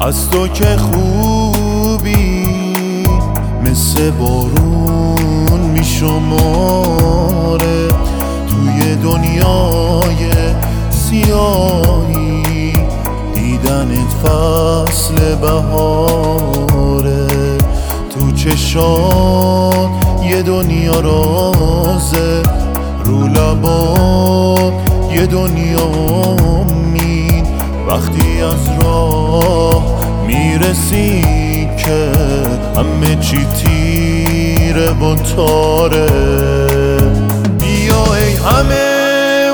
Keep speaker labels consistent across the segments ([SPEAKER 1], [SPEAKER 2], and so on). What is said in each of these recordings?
[SPEAKER 1] از تو که خوبی مثل بارون میشماره توی دنیای سیاهی دیدنت فصل بهاره تو چشات یه دنیا رازه رو لبات یه دنیا امید وقتی از راه میرسی که همه چی تیره و تاره بیا ای همه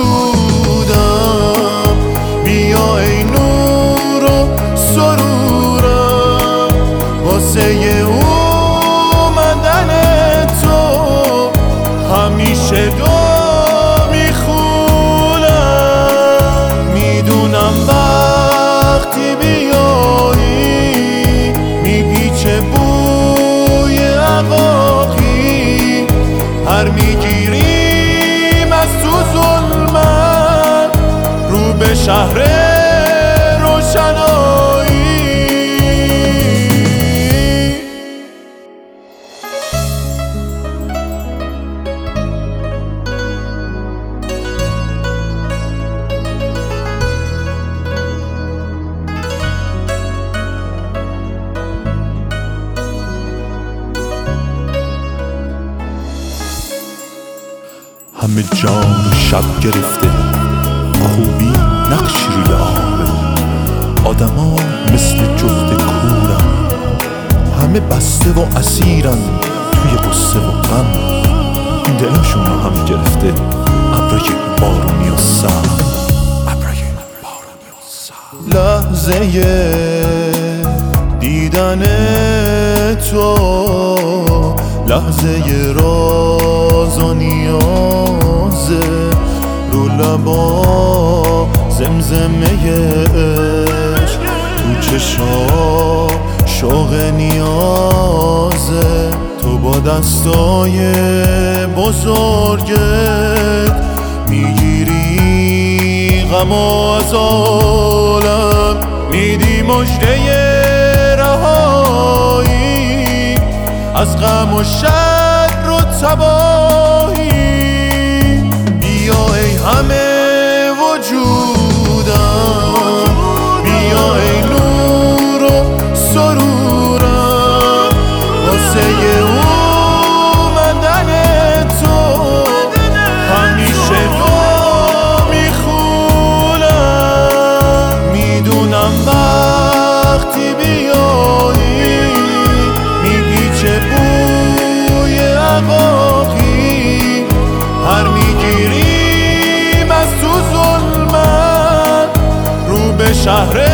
[SPEAKER 1] وجودم بیا ای نور و سرورم واسه اومدن تو همیشه دو میخونم میدونم وقتی بیایی میپیچه بوی عقاقی هر میگیریم از تو ظلمت رو به شهر روشنایی
[SPEAKER 2] همه جان شب گرفته خوبی نقشی روی آبه آدما مثل جفت کورن همه بسته و اسیرن توی قصه و غم دلشون هم گرفته ابرای بارونی و سرد
[SPEAKER 1] لحظه دیدن تو لحظه راز و نیازه رو لبا زمزمه عشق تو چشا شوق نیازه تو با دستای بزرگت میگیری غم از عالم میدی مژده رهایی از غم و شر و تباهی بیا ای همه وجودم بیا ای نور و سرورم واسه اومدن تو همیشه دو میخونم میدونم وقتی بیایی میپیچه بوی عقاقی هر میگیریم از تو ظلمت رو به شهر